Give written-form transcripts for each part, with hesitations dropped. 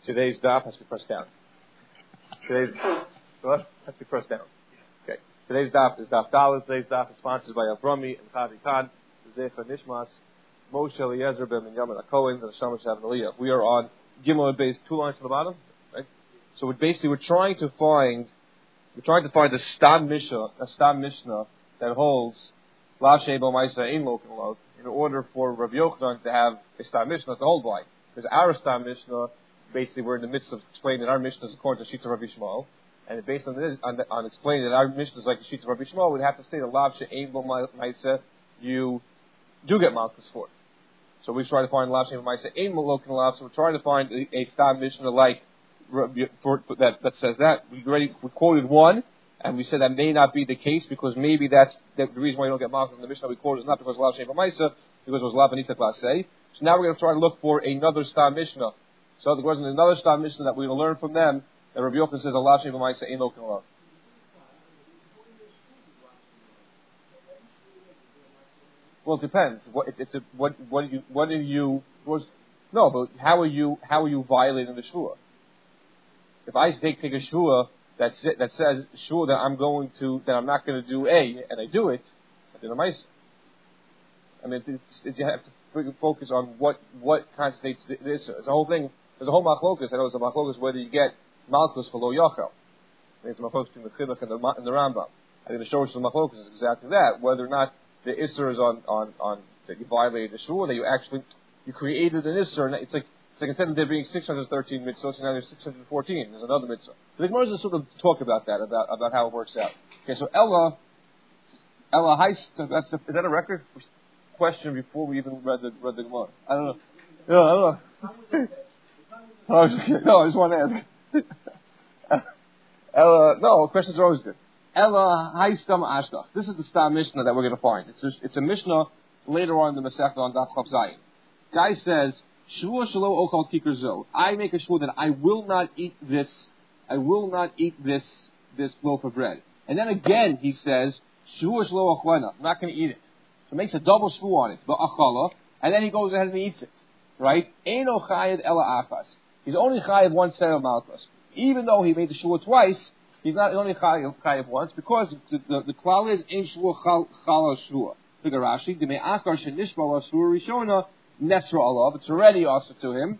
Today's daf has to be pressed down. What? Has to be pressed down. Okay. Today's daf is daf Dalet. Today's daf is sponsored by Avrami and Chavi Khan, Zecha Nishmas, Moshe Eliezer ben Yamin Akohen, and Shamash Aliyah. We are on Gimel base 2 lines to the bottom. Right? So we're trying to find a Stam Mishnah that holds Lav Shebo Ma'isa Ein Lokin Love in order for Rabbi Yochanan to have a Stam Mishnah to hold by. Because our Stam Mishnah, basically, we're in the midst of explaining that our Mishnah is according to Shita Rabbi Shmuel, and based on this, on explaining that our Mishnah is like the Shita Rabbi Shmuel, we'd have to say that Lav She'ein Bo Ma'isa, you do get Malchus for it. So we try to find Lav She'ein Bo Ma'isa Ein Lokin Love. So we're trying to find a Stam Mishnah like that says that. We quoted one, and we said that may not be the case because maybe that's the reason why you don't get Malchus in the Mishnah we quoted is not because of Lav She'ein Bo Ma'isa, because it was Lav Anita Klasei. So now we're going to try to look for another Stam Mishnah. So there wasn't another Stam Mishnah that we're going to learn from them that Rabbi Yochanan says Allah Sheva Ma'isa Ein Lokin Love. Well, it depends. How are you violating the shvua? If I take a shvua that says shvua that I'm not going to do A and I do it, I did a Ma'isa. I mean, you have to focus on what constitutes this. There's a whole thing. There's a whole machlokus. I know it's a machlokus whether you get malchus for lo yachal. It's a machlokus between the Chinuch and the Rambam. I think the shortage of the machlokus is exactly that. Whether or not the isser is on that you violated the shvur, that you created an isser, and it's like instead of there being 613 mitzvahs, now there's 614. There's another mitzvah. The Gemara just sort of talk about that, about how it works out. Okay, so Ella Heist. Is that a record? Question before we even read the Gemara. I don't know. No, I don't know. No, I just want to ask. No, questions are always good. Ella Haistam Ashdach. This is the Stam Mishnah that we're going to find. It's a Mishnah later on in the Masechta on Daf Chav Zayin. Guy says, Shvua Shelo Ochal Tikar Zo. I make a shvua that I will not eat this. I will not eat this loaf of bread. And then again he says, Shvua Shelo Ochlena. I'm not going to eat it. So makes a double shvu on it, but achala, and then he goes ahead and eats it, right? Eino chayed ela achas. He's only chayav one set of malchus. Even though he made the shvu twice, he's not only chayav once because the klal is ein shvu chala shvu. Figure Rashi, the me'achar shenishbal shvu rishona nesra alav. It's already also to him,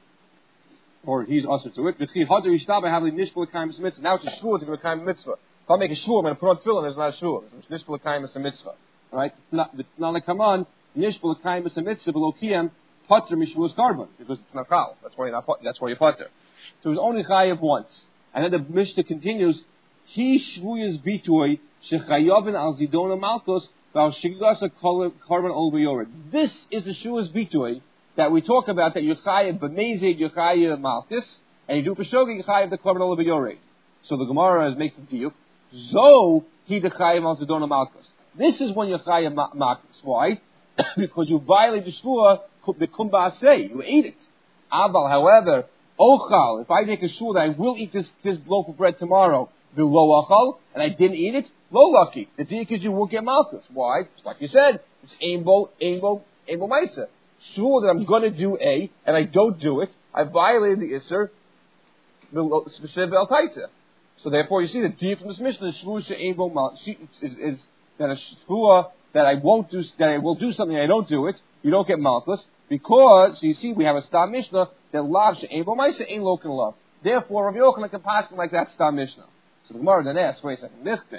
or he's also to it. V'chi hadar yishtabah havli nishbal kaimis mitzvah. Now it's a shvu, it's a kaimis mitzvah. If I make a shvu, I'm going to put on tefillin. There's not a shvu. It's nishbal kaimis mitzvah. Right? Now, come on, nishbul kaimus a mitzvah below kiyam pater mishvuas carbon because it's not chal. That's why you pater. So it was only chayav once, and then the Mishnah continues. He shvuyas bitoy shechayavin al zidona malchus val shigasa carbon ol beyored. This is the shvuyas bitoy that we talk about that you chayav b'mezid you chayav malchus and you do peshogi you chayav the carbon ol beyored. So the Gemara makes the diuk. Zo he the chayav al zidona malchus. This is when you're chayav malchus. Why? Because you violate the shvua, the kumbasei. You ate it. Aval, however, ochal. If I make a shvua that I will eat this loaf of bread tomorrow, the lo achal, and I didn't eat it, lo lucky. The diak is you won't get malchus. Why? Like you said, it's ein bo ma'isa. Shvua that I'm going to do A, and I don't do it. I violated the isser, the specific el taisa. So therefore, you see the diak from this mission is shvua she'ein bo ma'isa is that a shvua that I won't do, that I will do something, I don't do it, you don't get malchus, because, so you see, we have a Stam Mishnah, that lav she'ein bo ma'isa ein lokin love. Therefore, Rabbi Yochanan can pass it like that Stam Mishnah. So the Gemara then asks, wait a second, Nichte,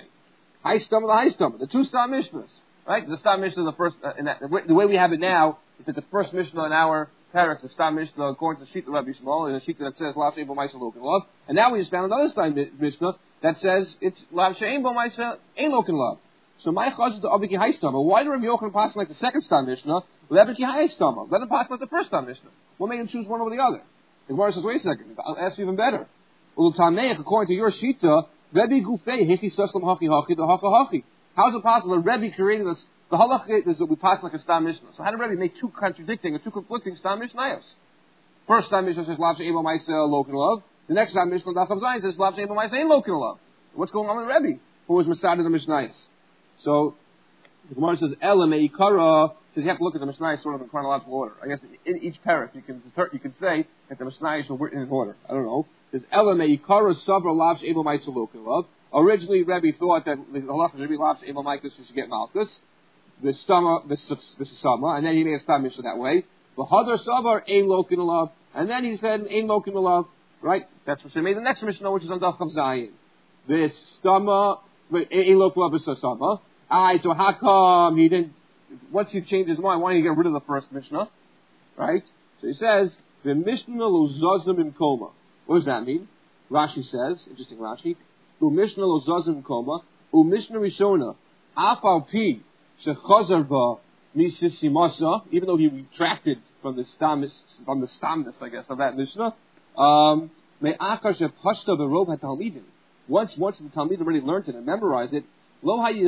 the two Stam Mishnahs, right? The Stam Mishnah, the way we have it now, is that the first Mishnah in our parents, the Stam Mishnah, according to the Shita Rabbi Shmuel, is a Shita that says lav she'ein bo ma'isa lokin love, and now we just found another Stam Mishnah that says it's lav she'ein bo ma'isa ein lokin love. So my chazal to Abiki Haistama. Why do Rabbi Yochanan pass like the second Stam Mishnah with Abiki Haistama? Let him pass like the first Stam Mishnah. What made him choose one over the other? The Gemara says, wait a second. I'll ask you even better. According to your Shita, Rebbe Gufei Hichi Soslam Hachi Hachi the Hacha Hachi. How is it possible that Rebbe created this? The halach is that we pass like a Stam Mishnah. So how did Rebbe make two contradicting or two conflicting Stam Mishnayos? First Stam Mishnah says Lav She'ein bo ma'isa lokin love. The next Stam Mishnah Daf Chav Zayin says Lav She'ein bo ma'isa ein lokin love. What's going on with Rebbe, who was Masada the Mishnayos? So the Gemara says, "Ela meikara says you have to look at the Mishnah sort of in chronological order. I guess in each parak you can say that the Mishnah were written in order. I don't know. There's Elamei Ikara Sabra Lavsh Ebo Maisalokilov. Originally, Rebbe thought that the halacha should be Lavsh Ebo Maikus should get Malkus. The Stama, the Sama, and then he made a Stam Mishnah that way. The Hadar Sabar Ein Lokinalav, and then he said Ein Lokinalav. Right? That's what she made the next Mishnah, which is on Daf Chav Zayin. The Stama Ein Lokinalav is Sama. Alright, so how come he didn't? Once he changed his mind, why didn't he get rid of the first Mishnah? Right? So he says, the Mishnah lo zazim im koma. What does that mean? Rashi says, interesting Rashi, u Mishnah lo zazim im koma, u Mishnah Rishona, afal pi shechazar ba misisimasa, even though he retracted from the stamness, I guess, of that Mishnah, me'achar shepashta berov ha-talmidim. Once the Talmidim already learned it and memorized it, the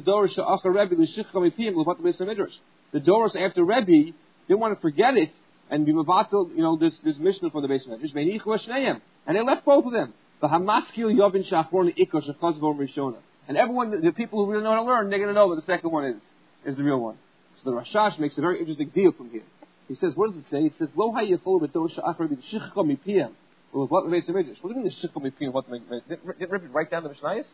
Doros after Rebbe didn't want to forget it and be mevatel, this Mishnah from the base Medrash. And they left both of them. And everyone, the people who really know how to learn, they're going to know that the second one is the real one. So the Rashash makes a very interesting deal from here. He says, what does it say? It says, Lo hayechol b'Doros she'achar Rebbe shichcha mipiyam. Well, what the base Medrash? What do you mean the shichcha mipiyam? Did Rebbe write down the Mishnayos?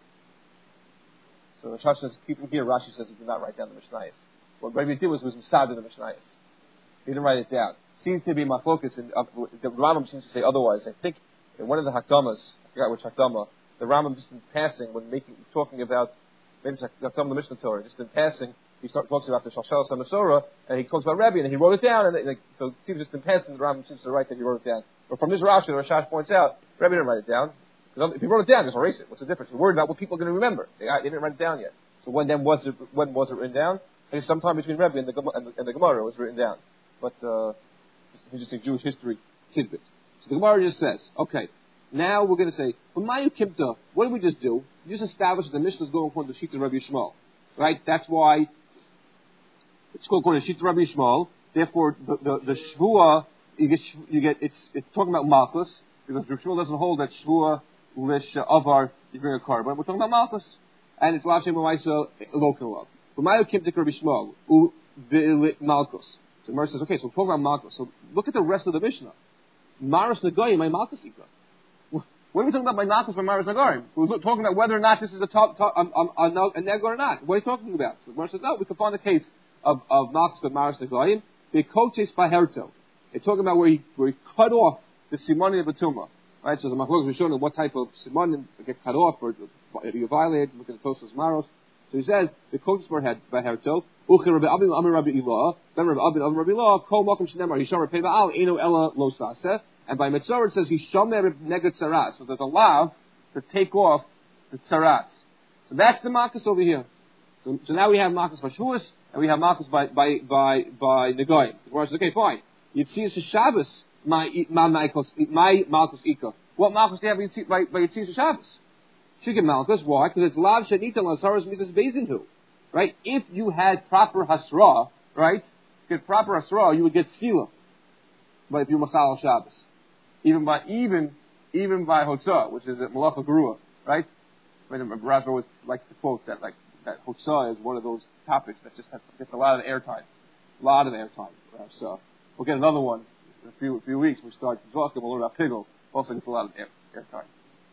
So Rashi says, keep him here. Rashi says he did not write down the Mishnayos. What Rebbe did was Masad in the Mishnayos. He didn't write it down. Seems to be machlokas, and the Rambam seems to say otherwise. I think in one of the Hakdamas, I forgot which Hakdama, the Rambam just in passing, when talking about, maybe it's Hakdama the Mishnah Torah, just in passing, he talks about the Shalshal Samasora, and he talks about Rebbe, and he wrote it down, and so it seems just in passing, the Rambam seems to write that he wrote it down. But from this Rashi, the Rashash points out, Rebbe didn't write it down. If he wrote it down, just erase it. What's the difference? We're worried about what people are going to remember. They didn't write it down yet. So when was it written down? I guess sometime between Rebbe and the Gemara it was written down. But it's an interesting Jewish history tidbit. So the Gemara just says, okay, now we're going to say, for Mayu Kimta, what did we just do? We just established that the Mishnah is going according to the Shita Rabbi Yishmael. Right? That's why it's going according to Shita Rabbi Yishmael. Therefore, the Shvua, it's talking about Malchus, because Rabbi Yishmael doesn't hold that Shvua Lish Avar, you bring a carbon. We're talking about Malchus. And it's Lav Shem B'Maisa Lokinalav. But Mayu Kim Tik Rabbi Yishmael, U the Malchus. So Mar says, okay, so we're talking about Malchus. So look at the rest of the Mishnah. Maris Nagoyim, my Malchus Ika. What are we talking about by Malchus by Maris Nagoyim? We're talking about whether or not this is a neg or not. What are you talking about? So Mar says, no, we can find the case of Malchus by Maris Nagoyim. The Kotes by Herto. They're talking about where he cut off the Simoni of the Tumah. Right, so the Machlokes was showing what type of Simonim get cut off or you violate. Look at the Tosas Maros. So he says the Kodesh by Herto. Uche Rabbi Abin Amir Rabbi Ilah. Then Rabbi Abin Amir Rabbi Ilah. Kol Makom Shnemar Hisham Rabbi Baal Eno Ella Lo Saseh. And by Mitzvah it says Hishamer Neged Tzaras. So there's a lav to take off the Tzaras. So that's the Malchus over here. So now we have Malchus by Shavuos and we have Malchus by Negoyim. The Gemara says, okay, fine. Yitzis Shabbos. My Malchus Ika. What Malchus do you have by Yitzis Shabbos? Should get Malchus. Why? Because it's Lav Shanita Lazaras Mrs. Bezinhu. Right? If you had proper Hasra, right? If proper Hasra, you would get Skila. But if you're Machal Shabbos. Even by Hotzah, which is a Malacha Gerua, right? Rav always likes to quote that Hotzah is one of those topics that just gets a lot of airtime. So we'll get another one in a few weeks. We start Zvachim, we'll learn about Pigel. Also gets a lot of airtime.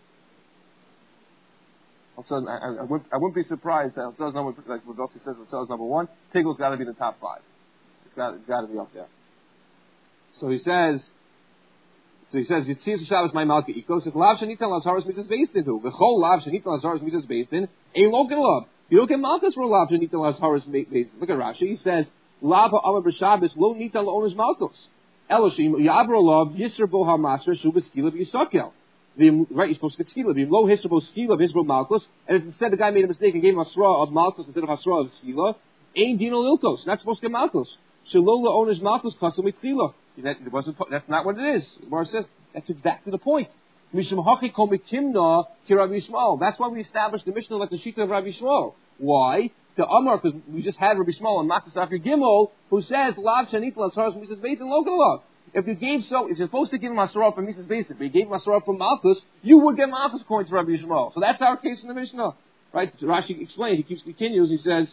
Also, I wouldn't be surprised that Hotzah is number, like what Dossi says, Hotzah is number one. Pigel's got to be in the top 5. It's got to be up there. So he says, Yitzis Shabbos my Malka Iko. Says Lav Shanita Lazaros Mrs. Beistin who V'chol Lav Shanita Lazaros Mrs. Beistin a Lokin Lav. You look at Malchus for Lav Shanita Lazaros Beistin. Look at Rashi. He says Lav Ha'amar B'Shabbos Lo Nita La'onis Malchus. Eloshim Yavro Lav Yisr Bo HaMasra Shu B'Skila B'Yisakel. Right, you're supposed to get Skila. Lo Hisr Bo Skila B'Yisro Malchus. And if instead the guy made a mistake and gave him Hasra of Malchus instead of Hasra of Skila, Ein Dino Lilkos. Not supposed to get Malchus. Shelo La'onis Malchus Kasam Mitchila. That's not what it is. The Gemara says that's exactly the point. That's why we established the Mishnah like the Shita of Rabbi Yishmael. Why? The Amar, because we just had Rabbi Yishmael and Makas After Gimel, who says Lav Shanit Lasaras Mrs. Beisin Lokalov. If you're supposed to give him Asarah from Mrs. Beisin, but you gave him Asarah from Malchus, you would get Malchus according to Rabbi Yishmael. So that's our case in the Mishnah. Right? So Rashi explained, he continues, he says,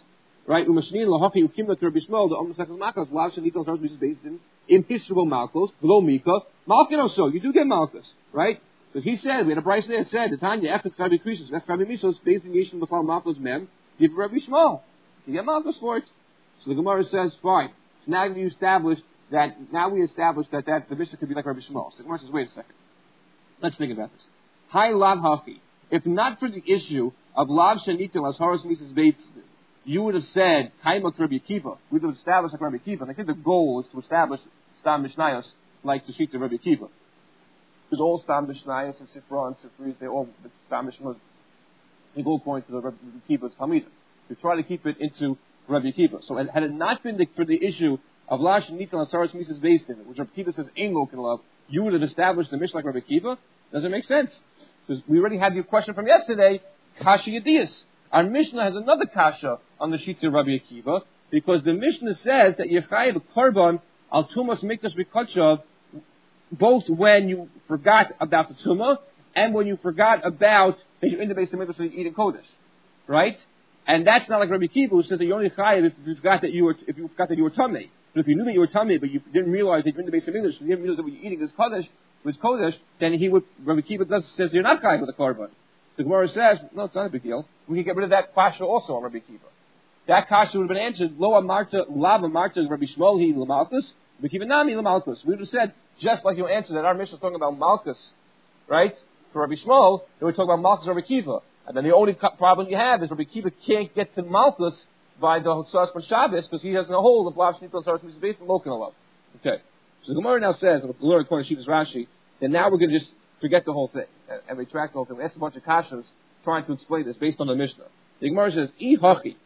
right? Umashnin lahachi ukimna to Rabbi Shmuel the Omnasakal Malchus lav shenitel Sarz is based in Hisrubal Malchus below Mika Malkin also you do get Malchus, right? Because he said we had a price there said the Tanya after Rabbi Krisos after Rabbi Misos based in Yeshin before Malchus mem give Rabbi Shmuel you get Malchus for it. So the Gemara says fine. So now we established that the Mishnah could be like Rabbi Shmuel. So the Gemara says wait a second. Let's think about this. Hi lav hachi. If not for the issue of lav shenitel as horos mises beitz, you would have said kaimak Rabbi Akiva. We would have established like Rabbi Akiva. And I think the goal is to establish stam mishnayos like the sheet of Rabbi Akiva. Because all stam mishnayos and sifra and sifris, they all the stam mishnayos, they go according to the Rabbi Akiva's hamida. We try to keep it into Rabbi Akiva. So had it not been for the issue of lav shenitel as horos mises beitz, which Rabbi Akiva says ain't local love, you would have established the mishnah like Rabbi Akiva. Doesn't make sense. Because we already had your question from yesterday, Kasha Yediyas. Our Mishnah has another Kasha on the sheet of Rabbi Akiva, because the Mishnah says that Yechayev Korban al Tumas Mikdash B'Kachav, both when you forgot about the Tumah, and when you forgot about that you're in the base of Mikdash and you eat in Kodesh. Right? And that's not like Rabbi Akiva, who says that you're only Chayev if you forgot that you were Tamei. But if you knew that you were Tamei, but you didn't realize that you're in the base of Mikdash, you didn't realize that what you're eating is Kodesh, was Kodesh, then Rabbi Akiva says you're not chayav with a korban. The Gemara says, no, it's not a big deal. We can get rid of that kasha also on Rabbi Akiva. That kasha would have been answered, lo amarta, lav amarta, Rabbi Shmuel, he lamalkus, Rabbi Akiva nami lamalkus. We would have said, just like you answered that our Mishnah is talking about malchus, right? For Rabbi Shmuel, they were talking about malchus Rabbi Akiva. And then the only problem you have is Rabbi Akiva can't get to malchus by the Hotzas for Shabbos, because he has no hold of lav shnitol saras mitzvah based on local. Okay. So the Gemara now says, and the Lord according to Shivas Rashi, then now we're going to just forget the whole thing and retract the whole thing. We asked a bunch of kashas trying to explain this based on the Mishnah. The Gemara says, "I hachi."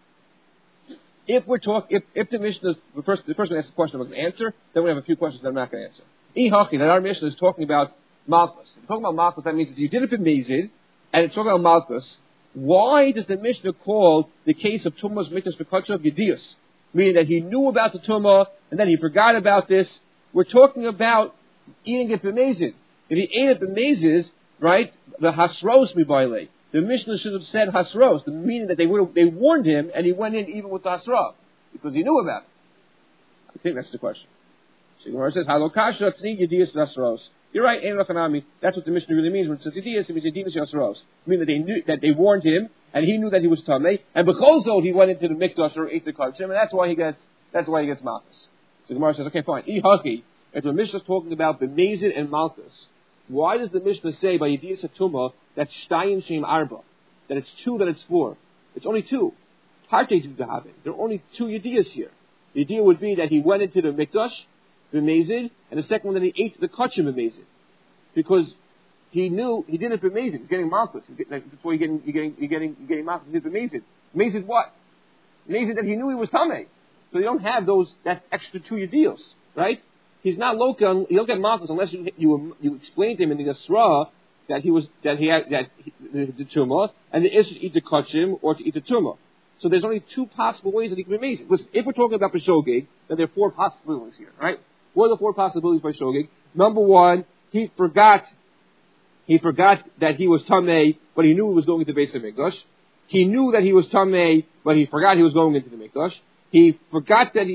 If the Mishnah, the person asks a question, I'm going to answer. Then we have a few questions that I'm not going to answer. I hachi, that our Mishnah is talking about malchus. If you're talking about malchus, that means that you did it b'mezid, and it's talking about malchus. Why does the Mishnah call the case of Tumas Mikdash B'Kachav Yediyus? Meaning that he knew about the Tumah, and then he forgot about this. We're talking about eating it b'mezid. If he ate it b'mezid, right, the hasros mibayle. The Mishnah should have said hasros, meaning that they warned him, and he went in even with the hasra, because he knew about it. I think that's the question. So Gemara says, "Halo kasha tzni yediyas hasros." You're right, ein lachanami. That's what the Mishnah really means when it says yediyas. It means yediyas hasros, meaning that they knew that they warned him, and he knew that he was tamei, and because he went into the mikdash or ate the karchim, and that's why he gets malchus. So Gemara says, okay, fine. Ihachi. If the Mishnah is talking about b'mezid and malchus, why does the Mishnah say by Yediyas HaTumah that Shtayim Shem Arba, that it's 2, that it's 4? It's only 2. Parte to Dahavin. There are only 2 Yediyas here. The idea would be that he went into the Mikdash, b'mezid, and the second one that he ate the Kachim b'mezid. Because he knew, he did it b'mezid. He's getting malchus. That's why you're getting malchus. He did b'mezid. B'mezid what? B'mezid that he knew he was Tameh. So you don't have that extra 2 Yediyos, right? He's not local. He don't get malchus unless you explain to him in the Yasra that he had the tumah and the issue to eat the kachim or to eat the tumah. So there's only 2 possible ways that he can be amazing. Listen, if we're talking about Peshogeg, then there are 4 possibilities here, right? What are the 4 possibilities by Shogeg? Number 1, he forgot that he was tamei, but he knew he was going into the base of Mikdash. He knew that he was tamei, but he forgot he was going into the Mikdash. He forgot that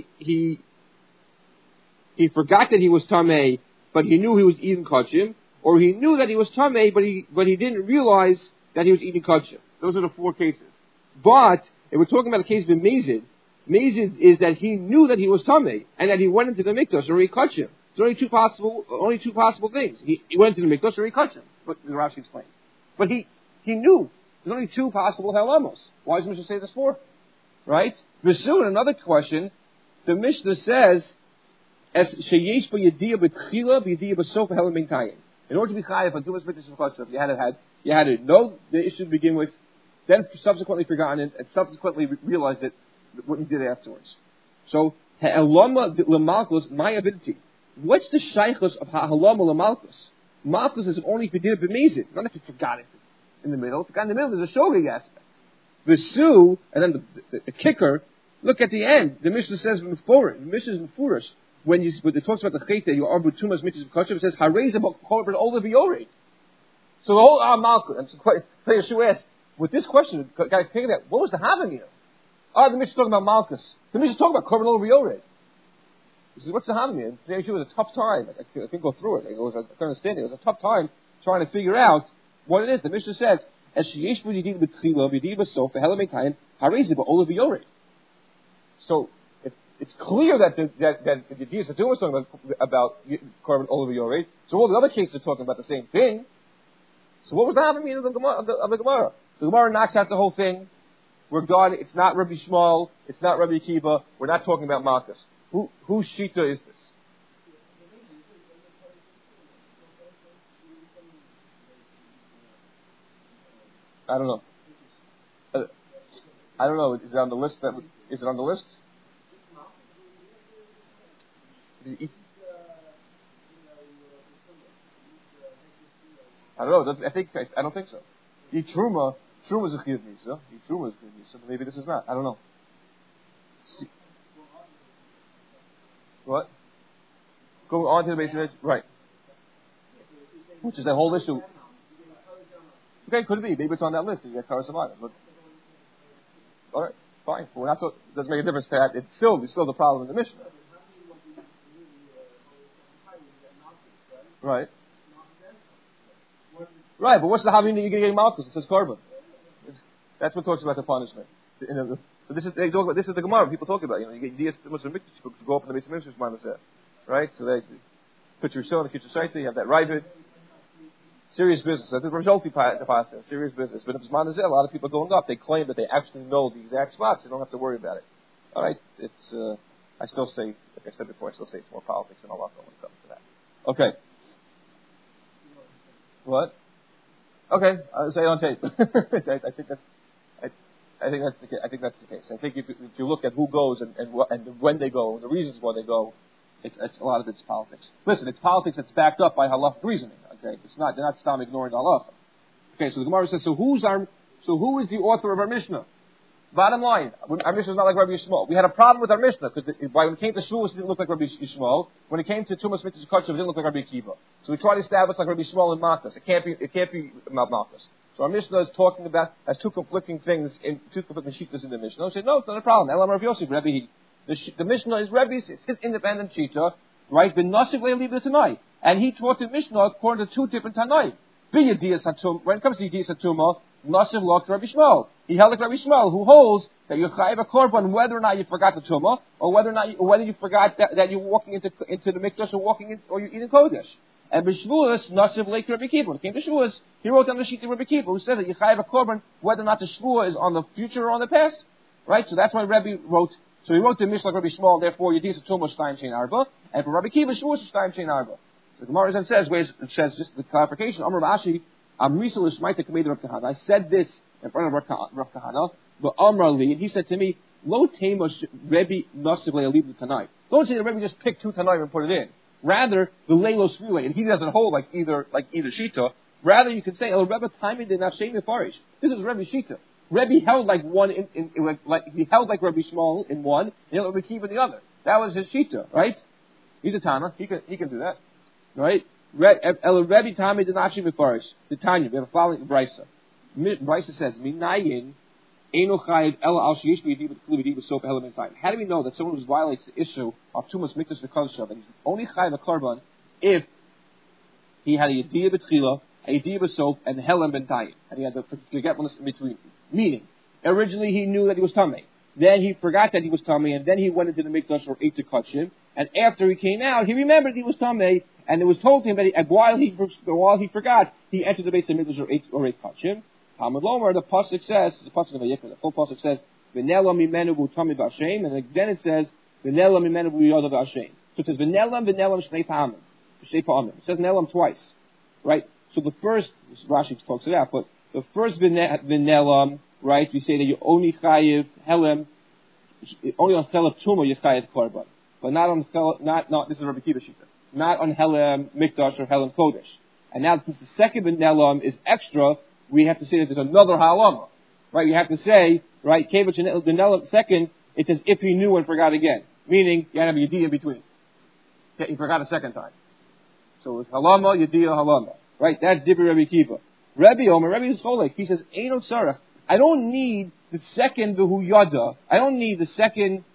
he forgot that he was tamei, but he knew he was eating kachim, or he knew that he was tamei, but he didn't realize that he was eating kachim. Those are the 4 cases. But if we're talking about a case of mezid is that he knew that he was tamei and that he went into the mikdash or he kachim. There's only two possible things. He went into the mikdash or he kachim. But the Rashi explains. But he knew. There's only 2 possible halamos. Why does the Mishnah say this 4? Right? V'su, another question, the Mishnah says, "As sheyesh b'yediyah b'tchila b'yediyah b'sof helen meintayim." In order to be chayav on Tumas Mikdash V'Kachav, you had to know the issue to begin with, then subsequently forgotten it, and subsequently realized it, what you did afterwards. So, ha'alama l'malchus ma'avidti. What's the shaychus of ha'alama l'malchus? Malchus is only if you did it b'mezid, not if you forgot it in the middle. If you forgot in the middle, there's a shogeg aspect. V'su, and then the kicker, look at the end. The Mishnah says before it. The Mishnah is before us. When it talks about the chayta, you are Tumas Mikdash V'Kachav, it says hareza b'korban over v'yored. So the whole Malchus, and so Yeshua asked, with this question, got to figure out what was the Havamina? Oh, the Mishnah talking about Malchus. The Mishnah talking about Korban Olav Yored. He says, what's the Hamami? And today it was a tough time. I couldn't go through it. I couldn't understand it. It was a tough time trying to figure out what it is. The Mishnah says, as sheyesh b'yidid b'tchila v'yidid b'sof v'helam eitayin harezi b'olav yored. So it's clear that the Dias Hatum was talking about Korban Olav Yored. So all the other cases are talking about the same thing. So what was the Hamami of the Gemara? The Gemara knocks out the whole thing. We're done. It's not Rabbi Shmuel. It's not Rabbi Akiva. We're not talking about Malchus. Whose shita is this? I don't know. I don't know. Is it on the list? Is it on the list? I don't know. I don't think so. Truma is a chiyuv misa. Truma is a chiyuv misa. But maybe this is not. I don't know. What? Going on to the base of it, right? Which is that whole issue. Okay, could it be? Maybe it's on that list. You get Karas Amadas, but all right, fine. But we're not. It doesn't make a difference to that. It's still the problem in the Mishnah. Right. Right, but what's the having that you're getting Malchus? It says Korban. That's what talks about the punishment. But this is the Gemara. People talk about. You get Dias Muslim Mikdash to go up in the base of Mikdash, right? So they put your son, put your shaita. You have that Ravid. Serious business. I think Rajolti Pasa. Serious business. But if it's Manazeh, a lot of people going up. They claim that they actually know the exact spots. They don't have to worry about it. All right. It's. I still say, like I said before, I still say it's more politics than Allah when it comes to that. Okay. What? Okay, I'll say it on tape. I think that's the case. I think if you look at who goes and when they go, and the reasons why they go, it's a lot of it's politics. Listen, it's politics that's backed up by halachic reasoning. Okay, they're not stop ignoring the halacha. Okay, so the Gemara says, so who is the author of our Mishnah? Bottom line, our Mishnah is not like Rabbi Yishmael. We had a problem with our Mishnah because when it came to Shavuos, it didn't look like Rabbi Yishmael. When it came to Tumas Mitzvah Kachov, it didn't look like Rabbi Akiva. So we tried to establish like Rabbi Yishmael and Malchus. It can't be Malchus. So our Mishnah is talking about has two conflicting shittas in the Mishnah. We said no, it's not a problem. Elam Rav Yosef, Rabbi. The Mishnah is Rabbi's. It's his independent shita, right? Ben Nasiv le'aliv Tanai, and he taught the Mishnah according to two different Tanai. When it comes to Dias Hatuma, Nasiv locked Rabbi Shmuel. He held like Rabbi Shmuel, who holds that you chayiv a korban whether or not you forgot the tumah, or whether you forgot that you're walking into the mikdash or you're eating kodesh. And b'shvuas Nasiv like Rabbi Akiva. When it came to shvuas, he wrote down the sheet of Rabbi Akiva, who says that you chayiv a korban whether or not the shvua is on the future or on the past. Right? So that's why Rabbi wrote. So he wrote the Mishnah like Rabbi Shmuel. Therefore, Yedis Tumah Shtayim Shein Arba, and for Rabbi Akiva shvuas Shtayim Shein Arba. So the Gemara then says just the clarification. Amar Rashi. I said this in front of Rav Kahana, but Amar Li, and he said to me, Lo Tema Rebbe Nasiv Le'aliv Tanai. Don't say that Rebbe just picked two Tanai and put it in. Rather, the Leilos Relay, and he doesn't hold like either Shita. Rather, you can say, El Rebbe Taimid de Nafshem Mefarish. This is Rebbe Shita. Rebbe held like one he held like Rebbe Shmuel in one, and Rebbe Akiva in the other. That was his Shita, right? He's a Tana. He can do that, right? El Rebbe Tami did not Mefarish. The Tanya, we have a following Brisa. Brisa says, Minayin Eino Chayiv Ela Al Sheish B'Yediv B'Tchulu B'Yediv B'Sof Elam Inside. How do we know that someone who violates the issue of Tumas Mikdash V'Kodesh that he's only Chayiv a Korban if he had a Yediyah B'Tchila, a Yediyah B'Sof, and Helam B'Tayin, and he had the forgetfulness in between. Meaning, originally he knew that he was Tamei. Then he forgot that he was Tamei, and then he went into the Mikdash or ate to Kachim, and after he came out, he remembered he was Tamei, and it was told to him that while he forgot, he entered the base of Mikdash or ate Kachim. Talmud Lomer, the pasuk says, the pasuk of Vayikra, the full pasuk says, "V'nelam imenu b'utami b'ashem," and then it says, "V'nelam imenu b'yodav b'ashem." So it says, "V'nelam shnei pa'amim." It says "nelam" twice, right? So the first, Rashi talks it out, but the first v'nelam, right? We say that you only chayiv helem, only on selav tumah you chayiv korban, but not on not. This is Rabbi Akiva shita. Not on helem mikdash or helem kodesh. And now since the second v'nelam is extra, we have to say that there's another halama, right? You have to say, right, Kevach and the Nelam second, it says if he knew and forgot again. Meaning, you have to have Yediyah in between. Yeah, he forgot a second time. So it's halama, Yediyah, halama. Right? That's Dibri Rabbi Akiva. Rabbi Omer, Rabbi is Cholek. He says, Eino Tzarech. I don't need the second V'hu Yada. I don't need the second.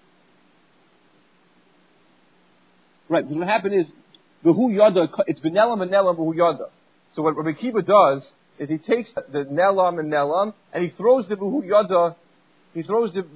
Right, because what happened is, V'hu Yada, it's Benelam and Nelam V'hu Yada. So what Rabbi Akiva does is he takes the Nelam and Nelam, and he throws the V'hu Yada, he throws the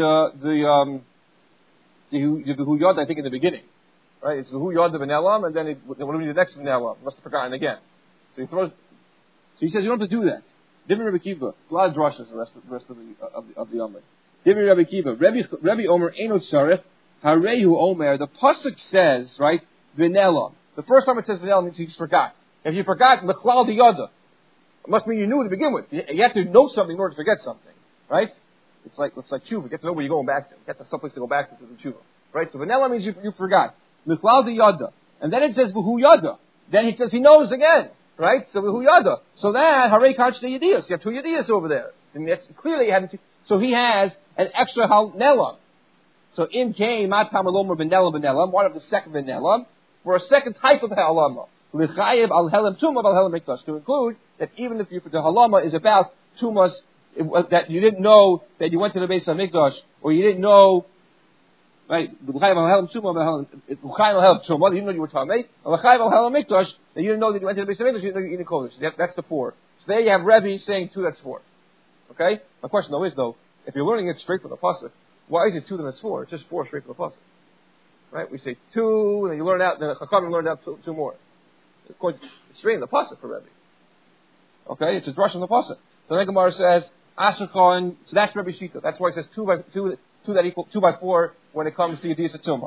V'hu Yada, I think, in the beginning. Right, it's V'hu Yada Benelam, and then what do we do next Benelam? Must have forgotten again. So he throws, so he says you don't have to do that. Different Rabbi Akiva, a lot of drushes the rest of the Amr. Different Rabbi Akiva, Rabbi Omer Eno Tzarech, Harehu Omer, the Pasuk says, right, V'nelam. The first time it says V'nelam means he forgot. If you forgot, Mechlal Diyada, it must mean you knew to begin with. You have to know something in order to forget something, right? It's like tshuva. You have to know where you're going back to. You have to have someplace to go back to the tshuva, right? So V'nelam means you forgot. Mechlal Diyada. And then it says V'hu Yada. Then he says he knows again, right? So V'hu Yada. So that, Harei Kach the Yediyas. You have two Yediyas over there. And that's clearly, so he has an extra Nelam. So in came Matam Alomer Benelam, one of the second Benelam, for a second type of Halama. L'chayev al Helam Tumah al Helam Mikdash. To include that even if the Halama is about Tumas, that you didn't know that you went to the base of Mikdash, or you didn't know, right? L'chayev al Helam Tumah, L'chayev al Helam Tumah, you didn't know you were Tamei. L'chayev al Helam Mikdash, that you didn't know that you went to the base of Mikdash, you didn't know you eating Kodesh. That's the four. So there you have Rebbe saying 2, that's 4. Okay? My question though is if you're learning it straight from the Pasuk, why is it 2 then it's 4? It's just 4 straight from the Pasuk. Right? We say 2, and then you learn out, then Chachamim learned out 2 more. It's straight in the Pasuk for Rebbe. Okay? It's a drush in the Pasuk. So then Gemara says, Asher Cohen, so that's Rebbe Shita. That's why it says 2 that equal 2 by 4 when it comes to Yediyas Tumah.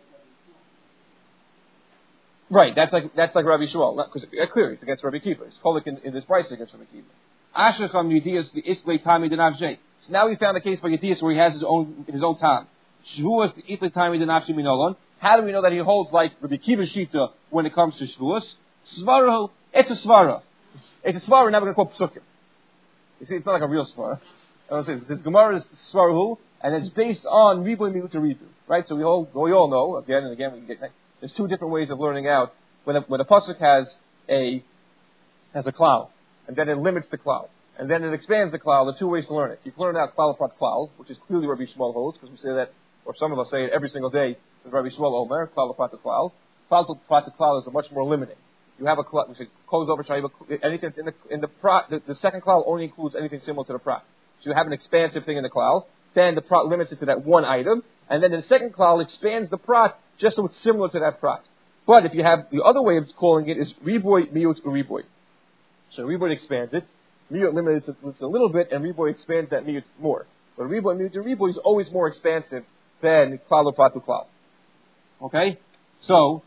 Right, that's like Rabbi Shmuel, because clearly it's against Rabbi Akiva. It's called in this price against Rabbi Akiva. Asher Cham Yediyas the Isle Tami Denavjay. So now we found a case by Yediyas where he has his own time. Shavuos the Isle Tami Denavjay Minolon. How do we know that he holds like Rabbi Akiva Shita when it comes to Shavuos? Svarahu, it's a Svara. It's a Svara, we're never going to quote Psukim. You see, it's not like a real Svara. I don't say this Gemara is Svarahu, and it's based on Ribu and Miut to Ribu. Right? So we all know, again and again, there's 2 different ways of learning out. When a pasuk has a klal, and then it limits the klal, and then it expands the klal, there are 2 ways to learn it. You can learn out klal prat klal, which is clearly Rabbi Shmuel holds, because we say that, or some of us say it every single day with Rabbi Shmuel Omer, klal prat klal. Klal prat klal is a much more limiting. You have a klal, we say close over triangle, anything in the prat, the second klal only includes anything similar to the prat. So you have an expansive thing in the klal, then the prat limits it to that one item, and then the second klal expands the prat just so it's similar to that prat. But if you have the other way of calling it is riboy, miut, riboy. So riboy expands it, miut limits it a little bit, and riboy expands that miut more. But riboy, miut, riboy is always more expansive than klal or prat to klal. Okay? So,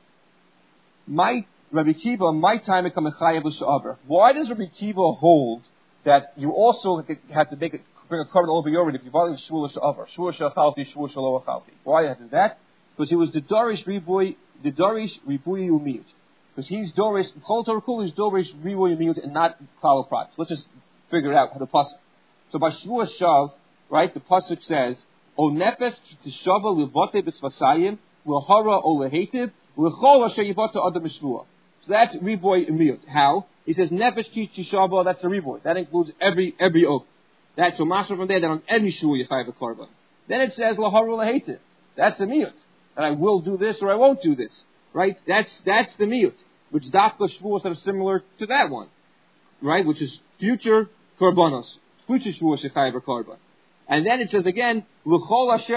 Rabbi Akiva, my time become a chayav l'sha'aver. Why does Rabbi Akiva hold that you also have to bring a carbon over your if you violate shvur l'sha'aver? Shvur sha'achalti, shvur sha'lo achalti. Why have to do that? Because he was the Dorish Riboy Umiut. Because he's Dorish, Chol Torah Kul is Dorish Riboy Umiut and not Klal Prat. Let's just figure it out how the pasuk. So by Shvua Shav, right, the pasuk says, O Nefesh Tishava Livote B'Svasayim, L'Hara O Lehetiv, L'Chol Asher Yivota Adam Shvua. So that's Riboy Umiut. How? He says Nefesh Tishava, that's a Riboy. That includes every oath. That's so Masha from there, that on every Shvua you have a korban. Then it says L'Hara O Lehetiv. That's a Miut. And I will do this or I won't do this, right? That's the miut, which dafka shvuos are similar to that one, right? Which is future korbanos, future shvuos shechayev korban. And then it says again, l'chol asher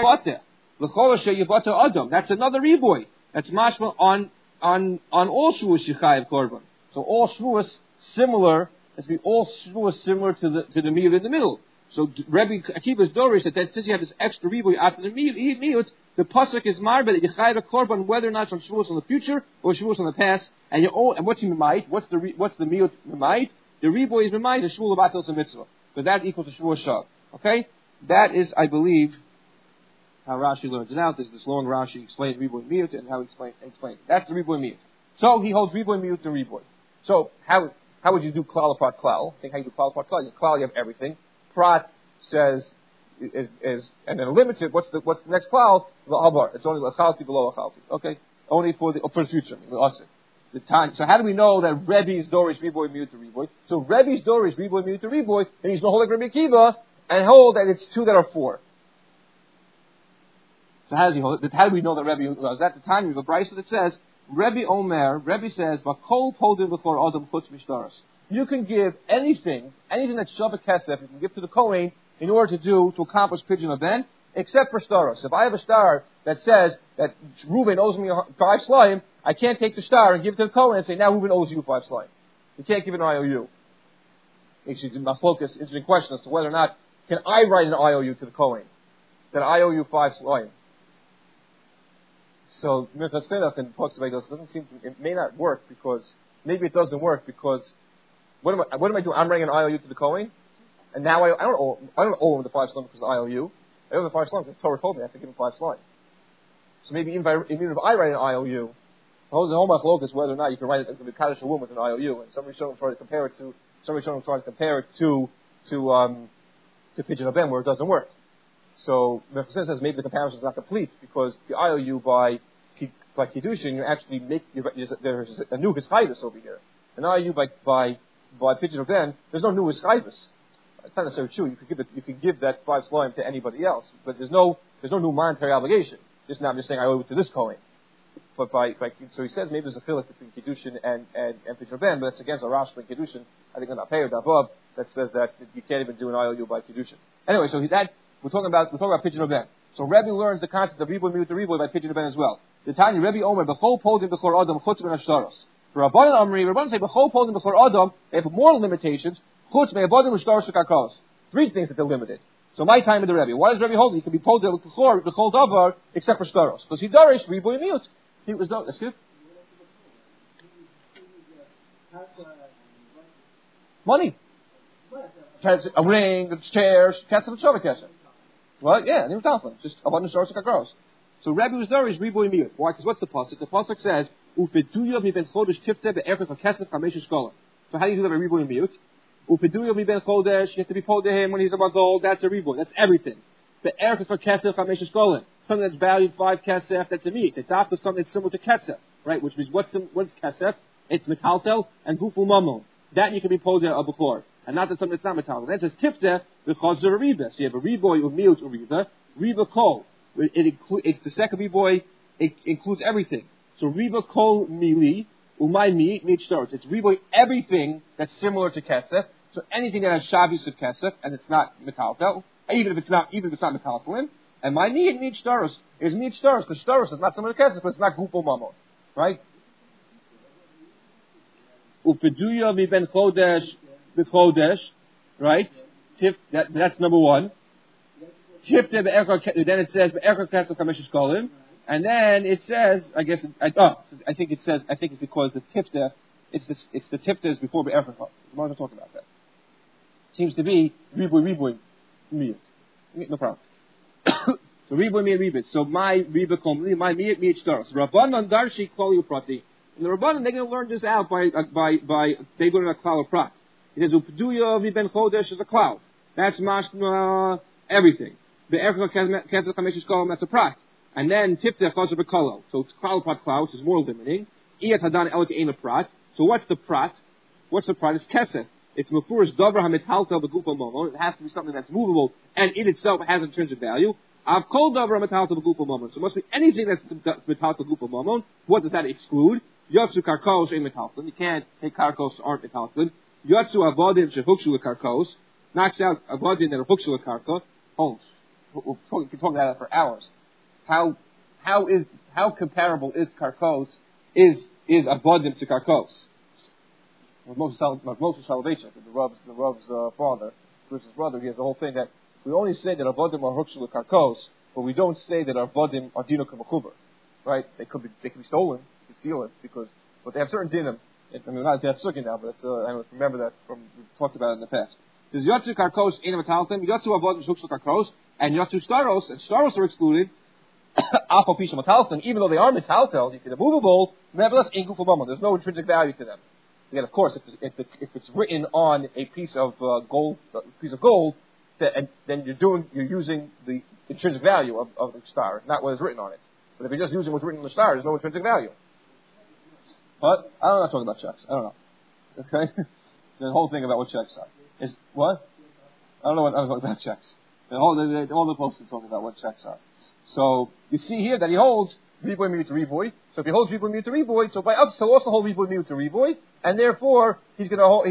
yivata adam. That's another riboy. That's mashma on all shvuos shechayev korban. So all shvuos similar, as be all shvuos similar to the miut in the middle. So Rabbi Akiva's Dorish that since you have this extra riboy after the miut, the pasuk is marbe that you chayav a korban whether or not it's on shvuos in the future or shvuos in the past. And what's he might? What's the miut might? The riboy is might the shvul of atos and mitzvah because that equals to shvuos shav. Okay, that is I believe how Rashi learns it out. There's this long Rashi explains riboy miut and how he explains it. That's the riboy miut. So he holds riboy miut to riboy. So how would you do klal prat klal? Think how you do klal prat klal? Klal you have everything. Prat says is and then limits it. What's the next klal? L'habar. It's only achalti below achalti. Okay, only for the future. The time. So how do we know that Rebbe's Dorish Riboy Miut to Riboy? So Rebbe's Dorish Riboy Miut to Riboy, and he's no like Rabbi Akiva, and hold that it's 2 that are 4. So how does he hold it? How do we know that Rebbe was at the time? We have a brisa that says, Rebbe says, "Bakol podim b'chor adam chutz mishtaros." You can give anything that's shavah kesef, you can give to the Kohen in order to accomplish pidyon haben, except for staros. If I have a star that says that Reuben owes me 5 slime, I can't take the star and give it to the Kohen and say, now Reuben owes you 5 slime. You can't give an IOU. Actually, Maslokas, interesting question as to whether or not can I write an IOU to the Kohen that I owe you 5 slime. So Minchas Tzedach talks about this. It may not work because maybe it doesn't work because what am I doing? I'm writing an IOU to the Kohen, and now I don't owe him the 5 slime because of the IOU. I owe him the 5 slime because the Torah told me I have to give him 5 slime. So maybe even if I write an IOU, the whole machlok is whether or not you can write it to Kaddish a woman with an IOU, and somebody showed him trying to compare it to Pidyon Haben where it doesn't work. So the says maybe the comparison is not complete because the IOU by Kiddushin you actually there's a new hischayvus over here. An IOU by Pidyon Haben there's no new hischayvus. It's not necessarily true. You could give that 5 slime to anybody else, but there's no new monetary obligation. Just now I'm just saying I owe it to this Kohen. But so he says maybe there's a chiluk between Kiddushin and Pidyon Haben, but that's against a Rashi and Kiddushin. I think on the Peir above that says that you can't even do an IOU by Kiddushin. Anyway, so we're talking about Pidyon Haben. So Rebbe learns the concept of Riboy Miut Riboy by Pidyon Haben as well. The Tanya Rebbe Omer B'chol Podim B'chor Adam Chutz Ben Ashtaros. For Rabbanan Amri, Rabbanan say B'chol Podim B'chor Adam they have more limitations. Chutz Ben Avodim Ashtaros Karkos. 3 things that they're limited. So my time with the Rebbe. Why does Rebbe hold it? He can be Podim B'chor B'chol Davar except for Shtaros because he darish Riboy Miut. He was no. That's good. Money. A ring, chairs, kesef and shava kesef. Well, yeah, they were talking. Just abundant stars like gross. So Rabbi was there is riboy miut. Why? Because what's the pasuk? The pasuk says, "Ufiduyo mi ben chodesh tifte be'erkes of kesef chamesh shkola." So how do you do that by riboy miut? Ufiduyo mi ben chodesh. You have to be told to him when he's about gold. That's a riboy. That's everything. Be'erkes of kesef chamesh shkola. Something that's valued 5 kesef. That's a meat. The daf is something that's similar to kesef, right? Which means what's kesef? It's metaltel and guful mamon. That you can be told a before. And not that something that's not metallic. That says tifte because of a riba. So you have a riboy or miut or riba kol. It's the second riboy. It includes everything. So riba kol mili umay meat starts. It's riboy everything that's similar to kesef. So anything that has shavis of kesef and it's not metallic, even if it's not metallic. And my meat staros is meat staros because staros is not similar to kesef, but it's not gufo mamon, right? Ufiduya mi ben chodesh. The Chodesh, right? That's number 1. Then it says and then it says, I think it's because the tifta, it's the tifta is before Be'erka. I'm going to talk about that. Seems to be riboy miyut. No problem. So riboy miyut. So my riba komli, my miyut stars. Rabbanan darshi klali uprati. And the Rabbanan they're going to learn this out by they learn a klal prat. It says, Upeduya mi ben chodesh is a cloud. That's mashma everything. The ercha kesef chamesh shkolim, that's a prat. And then tifte chazer bekolo. So it's cloud prat cloud, which is more limiting. Iyat hadan elik ein a prat. So what's the prat? What's the prat? It's kesef. It's mefurish davar hametaltel begufa momon. It has to be something that's movable and in itself has intrinsic value. Av kol davar hametaltel begufa momon. So it must be anything that's metaltel begufa momon. What does that exclude? Yotzu karkos ein metaltel. You can't take karkos aren't metaltel. Yotzu avodim shehukshu lekarkos knocks out avodim that are hukshu lekarkos. Oh, we'll be talking about that for hours. How comparable is karkos is avodim to karkos? Most salvation. The Rav's father, Bruce's brother, he has the whole thing that we only say that avodim are hukshu lekarkos, but we don't say that avodim are dino k'machuber. Right? They could be stolen, you could steal it but they have certain dinim. I mean, not that circuit now, but I remember that we've talked about it in the past. There's Yotzu Karkos in Metalton, Yotzu Avodim Shukshul Karkos, and Yotzu Staros, and Staros are excluded, Afal Pisha Metalton, even though they are Metaltel, you can be movable, nevertheless, in Gufabama. There's no intrinsic value to them. Again, of course, if it's written on a piece of gold, then you're using the intrinsic value of the star, not what is written on it. But if you're just using what's written on the star, there's no intrinsic value. What? I'm not talking about checks. I don't know. Okay? The whole thing about what checks are. Is what? I don't know what that checks. All the posts are talking about what checks are. So you see here that he holds riboy miut riboy. So if he holds riboy miut riboy, so by us, he'll also hold riboy miut riboy, and therefore we found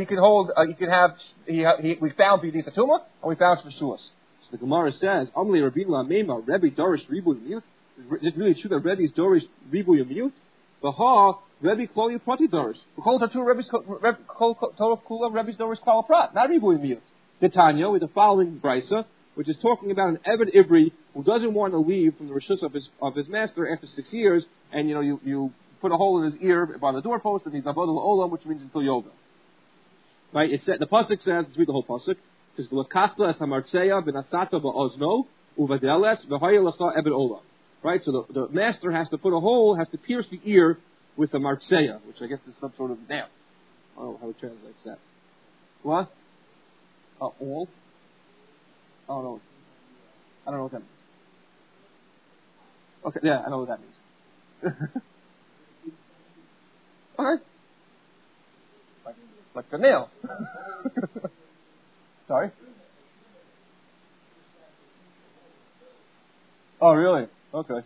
b'dis atuma, and we found shveshuas. So the Gemara says, Amli Rabbi Lamema, Rebbe Dorish Ribu Yamut. Is it really true that Rebbe's Dorish Ribu Yamut? Baha, Rebbe Kloli Prati Dorish. Kol Tatu Rebbe's Dorish Klal Prat, not Ribu Yamut. The Tanya, with the following brisa, which is talking about an Eved Ivri who doesn't want to leave from the rishus of his master after 6 years, and you put a hole in his ear by the doorpost, and he's Avodah Olam, which means until Yoga. Right? It said, the pasuk says, let's read the whole pasuk. It says, "V'lakachta es hamartzeya v'nasata ba'ozno uvadeles v'hayelacha Eved Olam." Right? So the master has to put a hole, has to pierce the ear with a martzeya, which I guess is some sort of nail. I don't know how it translates that. What? All? I don't know. I don't know what that means. Okay, yeah, I know what that means. Okay. Like the nail. Sorry? Oh, really? Okay.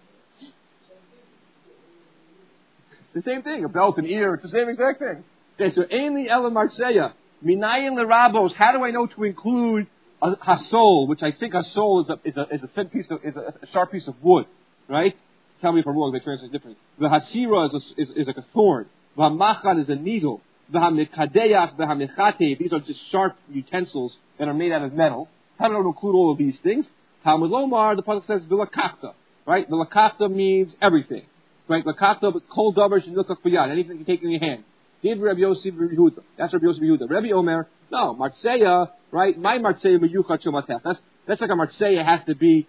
It's the same thing. A belt, an ear, it's the same exact thing. Okay, so Ain Ela Marseya, Minayin Lerabos, how do I know to include a hasol, which I think hasol is a thin piece of, is a sharp piece of wood, right? Tell me if I'm wrong, they translate differently. The hasira is like a thorn. The hamachan is a needle. The hamikadeach, the hamichate, these are just sharp utensils that are made out of metal. How do I include all of these things? Talmud Lomar, the pasuk says vilakachta, right? Vilakachta means everything, right? Vilakachta, kol davar shenilkach b'yad, anything you take in your hand. Did Rabbi Yossi Rabbi Yehuda? That's Rabbi Yossi Rabbi Yehuda. Rabbi Omer, no, Martzeya, right? My Martzeya meyuchat shomatech. That's like a Martzeya has to be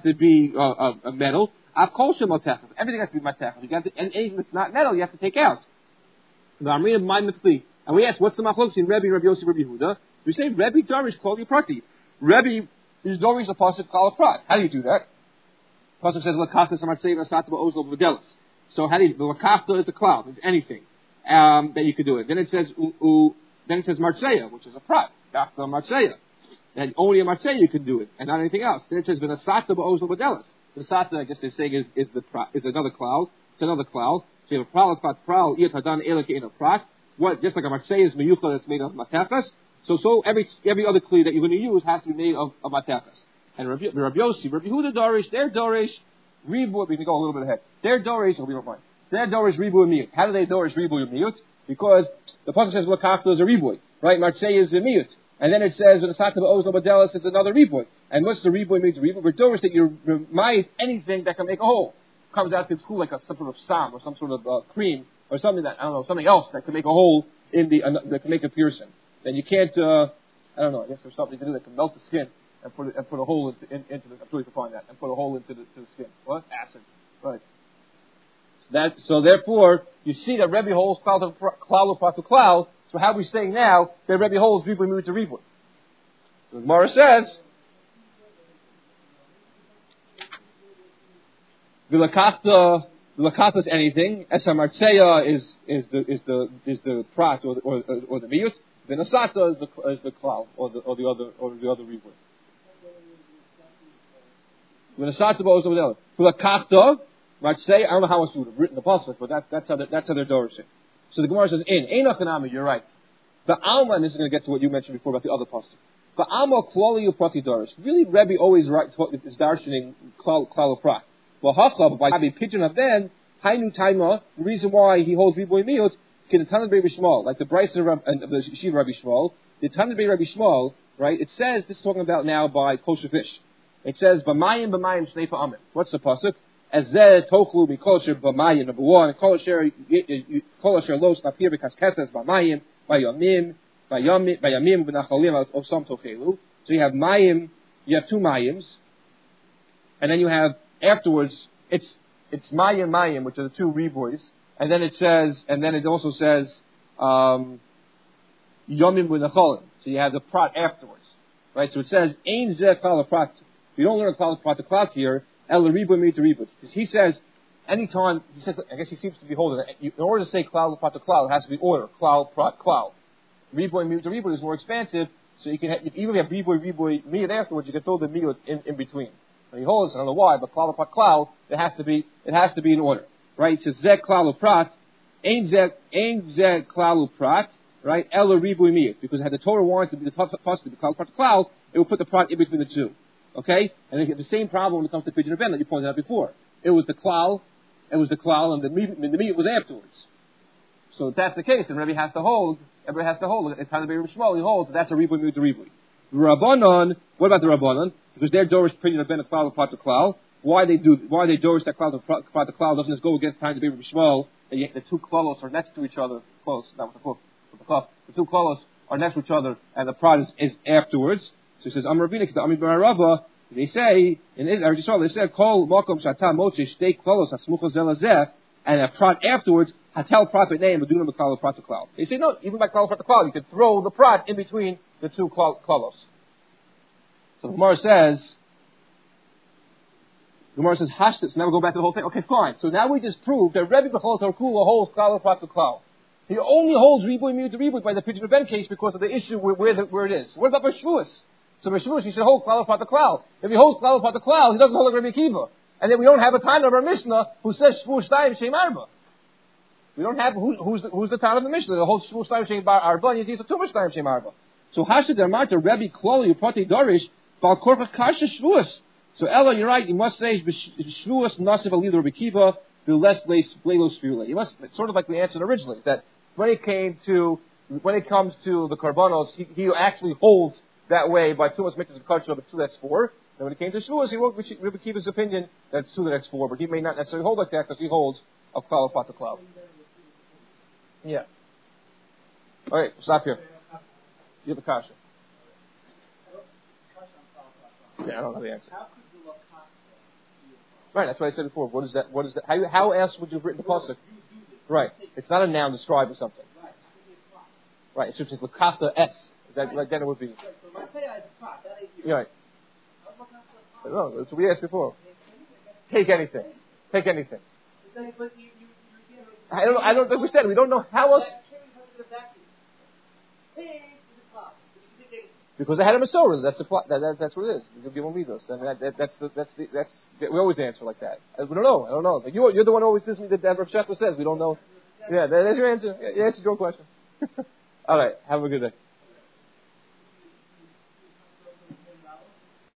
a metal. Avkol shomatech. Everything has to be matech. And anything that's not metal, you have to take out. And we ask, what's the machlok between Rabbi and Rabbi Yossi Rabbi Yehuda? We say Rabbi Darish called you prati. Rabbi is Darish the pasuk kal prat. How do you do that? Pasuk says lakachta samartzeya v'asata ba'ozlo b'delis. So how do you? The lakachta is a cloud. It's anything. That you could do it. Then it says Martzeya, which is a prat. After Martzeya. And only a Martzeya you can do it, and not anything else. Then it says V'nasata ba'ozno b'delis. The sata, I guess they're saying, is another cloud. It's another cloud. So you have a pral, iyat hadan elake in a prat. What, just like a Martzeya is meyucha that's made of matechas. So every other kli that you're going to use has to be made of matechas. And Rabbi Yossi, Rabbi Yehuda Dorish, their Dorish, Ribu, we can go a little bit ahead. Their Dorish, we don't mind. Their Dorish Ribu and Miyut. How do they Dorish Ribu and Miyut? Because the pasuk says Lakachta is a Ribu, right? Martzeya is a Miyut. And then it says the Sata Ba'ozno B'delis is another Ribu. And what's the Ribu means? Ribu? We're Dorish that you remind anything that can make a hole. Comes out to school like some sort of sam or some sort of cream or something that, I don't know, something else that can make a hole in that can make a piercing. Then you can't, I don't know, I guess there's something you can do that can melt the skin and put a hole into the, I'm sure you can find that, and put a hole into the skin. What? Acid. Right. So therefore, you see that Rebbe holds klal to klal. So how are we saying now that Rebbe holds ribu miut to ribu? So the Gemara says, the lakachta is anything. Esa martzeya is the prat or the miut. The nasata is the klal or the other ribu. The nasata goes over there. The lakachta. Martzeya, I don't know how else you would have written the pasuk, but that's how they're dorishing. So the Gemara says, Einachanami, you're right. The Alma, and this is going to get to what you mentioned before about the other pasuk. The Alma klali uprati dorish. Really, Rebbe always is darshaning klal uprat. Well, Hachla, by having pigeon of then, Hainu Taima, the reason why he holds Riboy Miut, can the Tanad Rabbi Shmuel, like the Bryce and the Shiva Rabbi Shmuel, the Tanad Rabbi Shmuel, right? It says, this is talking about now by kosher fish. It says, B'mayim Sneifa Amen. What's the pasuk? Ezeh tochlu mikosher b'mayim, number one, kol asher los napir b'kaskeses b'mayim, b'yamim b'nacholim osam tochelu. So you have mayim, you have two mayims, and then you have afterwards, it's mayim, which are the two reboys, and then it also says yamim b'nacholim. So you have the prat afterwards, right? So it says ein zeh klal prat. You don't learn klal prat the clout here. El ribu means to reboot. Because he says, anytime, I guess he seems to be holding it. In order to say cloud, prat to cloud, it has to be order. Cloud, prat, cloud. Ribu means to reboot is more expansive. So you can have, even if you have riboy miyut afterwards, you can throw the miyut in between. And he holds, I don't know why, but klal uprat klal, it has to be in order, right? It says zek klal uprat, ain't zek klal uprat, right? Ela riboy miyut, because had the Torah wanted to be the possible to be klal uprat klal, it would put the prat in between the two, okay? And you get the same problem when it comes to pidyon ben that you pointed out before. It was the klal, and the miyut was afterwards. So if that's the case, then Rebbe has to hold. Everybody has to hold. It's kind of Be'er Shmuel. He holds. So that's a riboy miyut riboy. Rabbanon. What about the Rabbanon? Because their Dorish pidyon ben a klal uprat klal. Why they Dorish that klal uprat klal doesn't just go against time to Be'er Shmuel. The two klalos are next to each other. Close. Not with the book. With the klal. The two klalos are next to each other, and the prat is afterwards. So it says Amar Ravina the Amid Barava. They say in Eretz Yisrael they say Kol Makom Shata Moche Shtei Klalos Hasmuchos Zelazeh, and a prat afterwards Hatel Prat B'nei and Meduna B'Klal Prat Klal. They say no, even by Klal Prat Klal you could throw the prat in between the two klalos. So the Gemara says Hashtas. Now we go back to the whole thing. Okay, fine. So now we just proved that Rebbe B'Chol Torkula holds Klal Prat Klal. He only holds riboy miyut riboy by the pidyon ben case because of the issue where it is. What about B'Shvuos? So B'Shvuos, he should hold klal uprat klal. If he holds klal uprat klal, he doesn't hold like Rabbi Akiva. And then we don't have a Tana of our Mishnah who says Shvuos Shtayim Shem Arba. We don't have who's the Tana of the Mishnah that holds Shvuos Shtayim Shem Arba and Yedis Tumah Shtayim Shem Arba. So Hashad Dermarta Rebbe Klali Upati Dorish Bal Korcha Kasha Shvuos. So Ella, you're right. You must say Shvuos Nasiv Alid Rabbi Akiva B'Les Bleilos Shvule. You must sort of like we answered originally that when it comes to the Karbanos, he actually holds that way by Tumas Mitzvahs of Kachah, but 2 that's 4. And when it came to Shavuos, he wrote Rabbi Akiva's opinion that's 2 that's 4, but he may not necessarily hold like that because he holds a klal uprat klal. Yeah. All right, stop here. You have a kasha. Yeah, I don't know the answer. Right, that's what I said before. What is that? How else would you have written the pasuk? Right, it's not a noun describing something. Right, it's just lakata s. Like then it would be. Yeah, right. No, that's what we asked before. Take anything. I don't think we said it. We don't know how else. Because I had a Masorah. That's what it is. It's a Gimel Midos. And we always answer like that. We don't know. I don't know. Like you're the one who always tells me that Rav Shachar says we don't know. Yeah, that's your answer. You answered your question. All right. Have a good day.